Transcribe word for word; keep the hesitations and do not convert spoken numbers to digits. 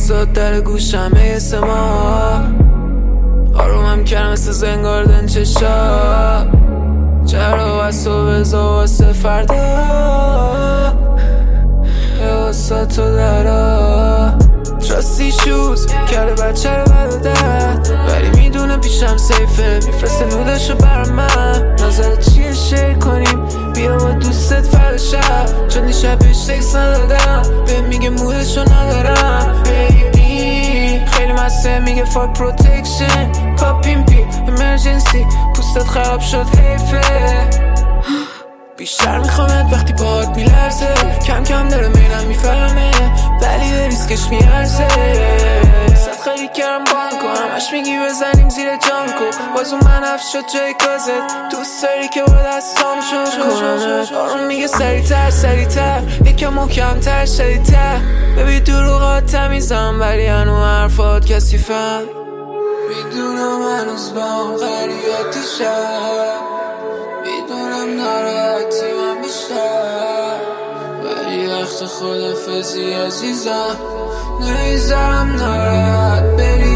واسه در گوشم اسم ما آرومم کردم مثل زنگاردن چشا چرا واسه بزا واسه فردا واسه تو درا تراستی شوز کرده بچه رو برادر ولی میدونه پیشم سیفه میفرسته نودشو برا من نظرت چیه شیر کنیم بیا با دوستت فردا شب چون دیشب بهش تکس ندادم به میگه مودشو ندارم بیبی خیلی مسته میگه فاک پروتکشن پاپیم پی امرجنسی پوستت خراب شد حیفه بیشتر میخوامت وقتی باهات میلرزه کم کم داره میرم میفهمه ولی به ریسکش میارزه صد خیلی کردم بانکو همش میگی بزنیم زیر جانکو بازو من اف شد جای گازت دوست داری که با دستام شد کنمت آروم میگه سریعتر سریعتر یکم محکمتر شدیدتر ببین دروغات تمیزم ولی هنو حرفات کسی فهم میدونم هنوز با هم غریبت شب میدونم ناراحتی من بیشتر ولی وقت خدافزی عزیزم نمیذارم ناراحت بری